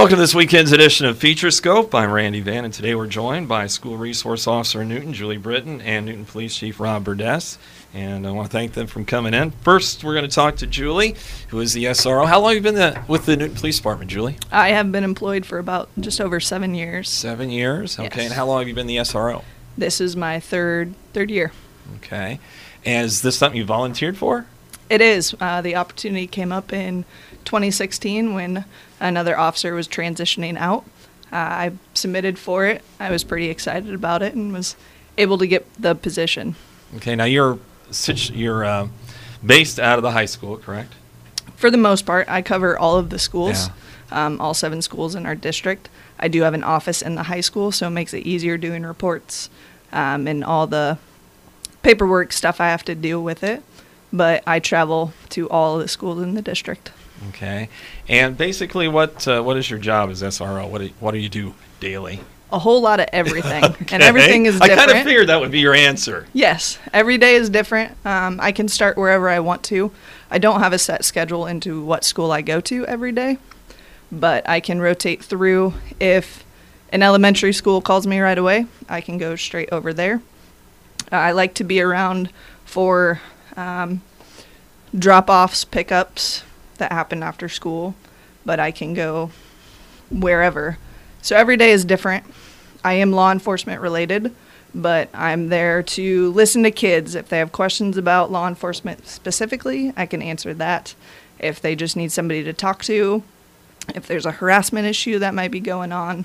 Welcome to this weekend's edition of Feature Scope. I'm Randy Van, and today we're joined by School Resource Officer in Newton, Julie Britton, and Newton Police Chief Rob Burdess. And I want to thank them for coming in. First, we're going to talk to Julie, who is the SRO. How long have you been with the Newton Police Department, Julie? I have been employed for about just over 7 years. 7 years? Okay. Yes. And how long have you been the SRO? This is my third year. Okay. And is this something you volunteered for? It is. The opportunity came up in 2016 when another officer was transitioning out. I submitted for it. I was pretty excited about it and was able to get the position. Okay. Now you're based out of the high school, correct? For the most part, I cover all of the schools, Yeah. all 7 schools in our district. I do have an office in the high school, so it makes it easier doing reports and all the paperwork stuff I have to deal with it. But I travel to all of the schools in the district. Okay. And basically, what is your job as SRO? What do you do daily? A whole lot of everything, Okay. and everything is different. I kind of figured that would be your answer. Yes, every day is different. I can start wherever I want to. I don't have a set schedule into what school I go to every day, but I can rotate through. If an elementary school calls me right away, I can go straight over there. I like to be around for drop-offs, pickups that happen after school, but I can go wherever. So every day is different. I am law enforcement related, but I'm there to listen to kids. If they have questions about law enforcement specifically, I can answer that. If they just need somebody to talk to, if there's a harassment issue that might be going on,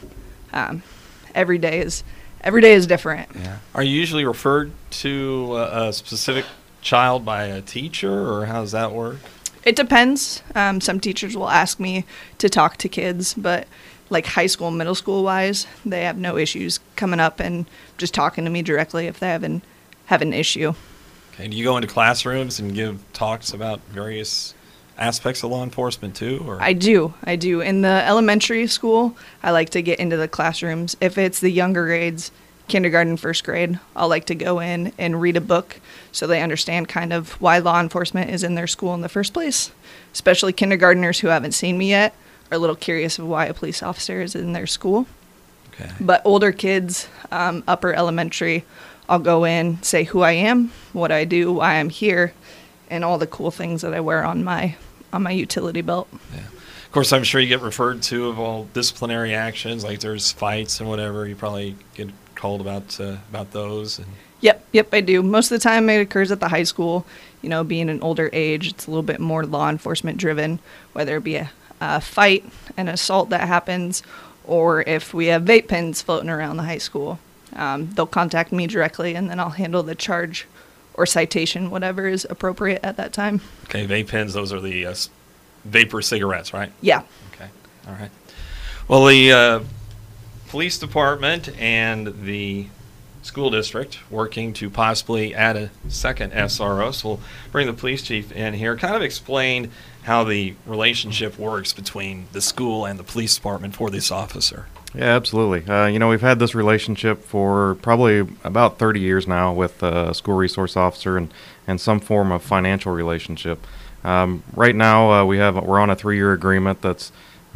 every day is different. Yeah. Are you usually referred to a specific child by a teacher, or how does that work? It depends. Some teachers will ask me to talk to kids, but like high school, middle school wise, they have no issues coming up and just talking to me directly if they have an issue. Okay. Do you go into classrooms and give talks about various aspects of law enforcement too? Or? I do. In the elementary school, I like to get into the classrooms. If it's the younger grades, kindergarten, first grade, I'll like to go in and read a book so they understand kind of why law enforcement is in their school in the first place. Especially kindergartners who haven't seen me yet are a little curious of why a police officer is in their school. Okay. But older kids, upper elementary, I'll go in, say who I am, what I do, why I'm here, and all the cool things that I wear on my utility belt. Yeah. Of course, I'm sure you get referred to of all disciplinary actions, like there's fights and whatever. You probably get called about those. And Yep, I do. Most of the time it occurs at the high school. You know, being an older age, it's a little bit more law enforcement driven, whether it be a fight, an assault that happens, or if we have vape pens floating around the high school. They'll contact me directly, and then I'll handle the charge or citation, whatever is appropriate at that time. Okay, vape pens, those are the vapor cigarettes, right? Yeah. Okay, all right. Well, the police department and the school district working to possibly add a second SRO. So we'll bring the police chief in here, kind of explain how the relationship works between the school and the police department for this officer. Yeah, absolutely. We've had this relationship for probably about 30 years now with a school resource officer and some form of financial relationship. Right now, we're on a 3-year agreement that's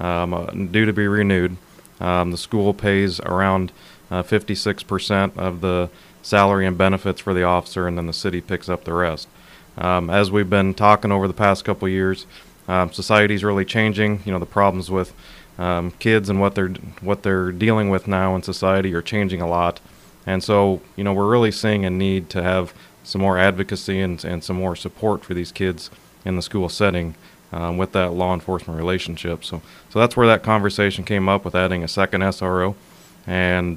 due to be renewed. The school pays around 56% of the salary and benefits for the officer, and then the city picks up the rest. As we've been talking over the past couple of years, society's really changing. You know, the problems with kids and what they're dealing with now in society are changing a lot. And so, we're really seeing a need to have some more advocacy and some more support for these kids in the school setting with that law enforcement relationship. So that's where that conversation came up with adding a second SRO. And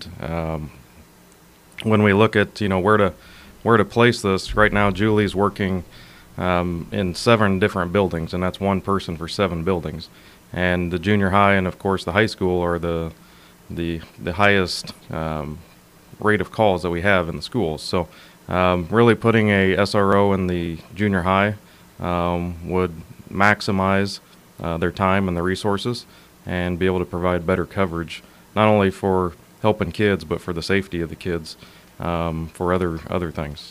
when we look at where to place this, right now Julie's working in 7 different buildings, and that's one person for 7 buildings. And the junior high and of course the high school are the highest rate of calls that we have in the schools. So really putting a SRO in the junior high would maximize their time and the resources and be able to provide better coverage, not only for helping kids, but for the safety of the kids, for other things.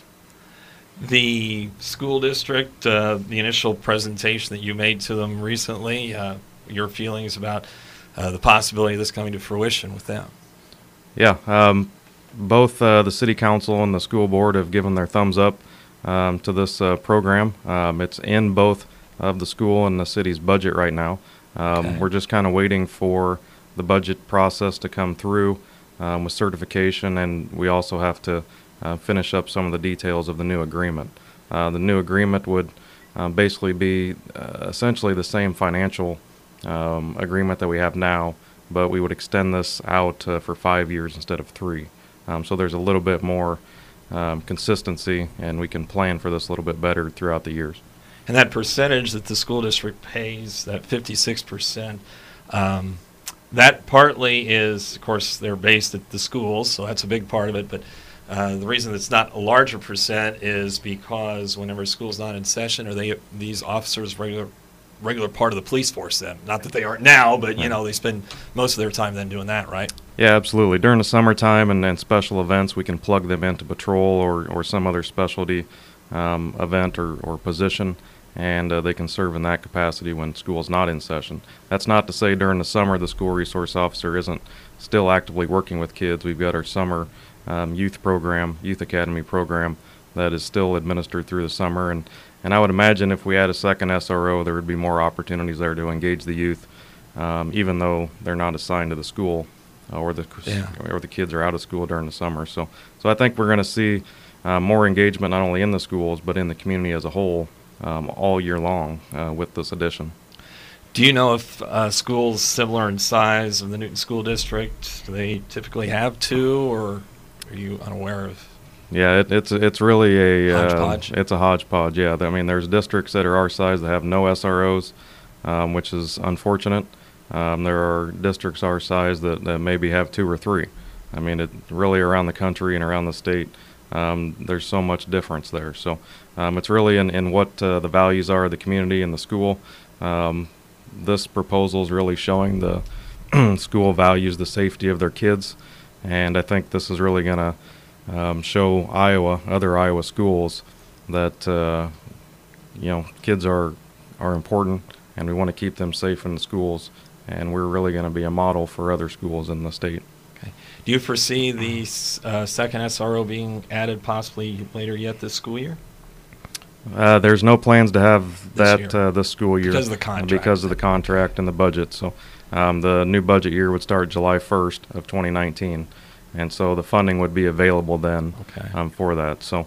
The school district, the initial presentation that you made to them recently, your feelings about the possibility of this coming to fruition with them? Yeah, both the city council and the school board have given their thumbs up to this program. It's in both of the school and the city's budget right now. Okay. We're just kind of waiting for the budget process to come through with certification, and we also have to finish up some of the details of the new agreement. The new agreement would basically be essentially the same financial agreement that we have now, but we would extend this out for 5 years instead of 3. So there's a little bit more consistency, and we can plan for this a little bit better throughout the years. And that percentage that the school district pays, that 56%, that partly is, of course, they're based at the schools, so that's a big part of it. But the reason it's not a larger percent is because whenever school's not in session, are these officers regular part of the police force then? Not that they aren't now, but you know, they spend most of their time then doing that, right? Yeah, absolutely. During the summertime and special events, we can plug them into patrol or some other specialty event or position, and they can serve in that capacity when school's not in session. That's not to say during the summer the school resource officer isn't still actively working with kids. We've got our summer youth program, youth academy program, that is still administered through the summer, and I would imagine if we had a second SRO, there would be more opportunities there to engage the youth, even though they're not assigned to the school or the kids are out of school during the summer. So I think we're going to see more engagement not only in the schools but in the community as a whole all year long with this addition. Do you know if schools similar in size of the Newton School District, do they typically have 2, or are you unaware of? Yeah, it's really a hodgepodge. It's a hodgepodge. Yeah, I mean, there's districts that are our size that have no SROs, which is unfortunate. There are districts our size that maybe have 2 or 3. I mean, it really around the country and around the state, there's so much difference there. So it's really in what the values are of the community and the school. This proposal is really showing the school values the safety of their kids, and I think this is really going to show other Iowa schools that kids are important, and we want to keep them safe in the schools, and we're really going to be a model for other schools in the state. Okay. Do you foresee the second SRO being added possibly later yet this school year? There's no plans to have that this school year because of the contract. Because of the contract and the budget. So the new budget year would start July 1st of 2019. And so the funding would be available then for that. So,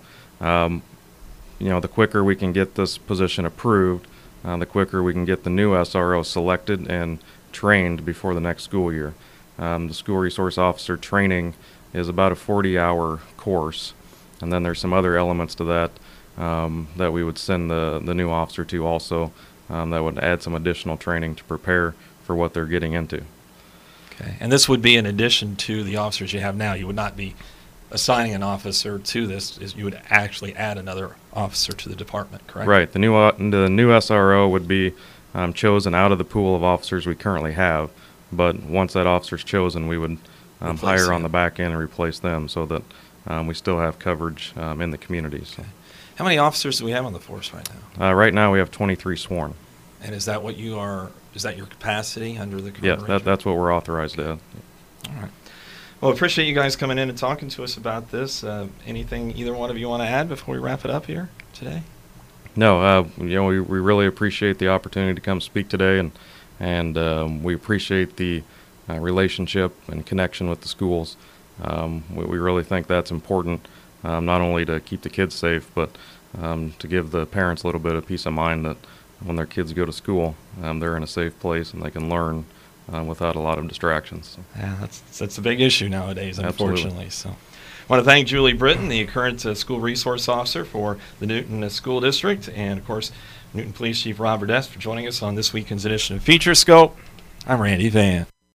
the quicker we can get this position approved, the quicker we can get the new SRO selected and trained before the next school year. The school resource officer training is about a 40-hour course, and then there's some other elements to that that we would send the new officer to also that would add some additional training to prepare for what they're getting into. Okay. And this would be in addition to the officers you have now. You would not be assigning an officer to this. You would actually add another officer to the department, correct? Right. The new SRO would be chosen out of the pool of officers we currently have. But once that officer's chosen, we would hire on the back end and replace them so that we still have coverage in the community. So. Okay. How many officers do we have on the force right now? Right now we have 23 sworn. And is that what you are? Is that your capacity under the current Yes, arrangement? that's what we're authorized to. All right. Well, appreciate you guys coming in and talking to us about this. Anything either one of you want to add before we wrap it up here today? No, we really appreciate the opportunity to come speak today, and we appreciate the relationship and connection with the schools. We really think that's important, not only to keep the kids safe, but to give the parents a little bit of peace of mind that when their kids go to school, they're in a safe place and they can learn without a lot of distractions. Yeah, that's a big issue nowadays, unfortunately. Absolutely. So, I want to thank Julie Britton, the current school resource officer for the Newton School District, and of course, Newton Police Chief Robert Est for joining us on this weekend's edition of Feature Scope. I'm Randy Van.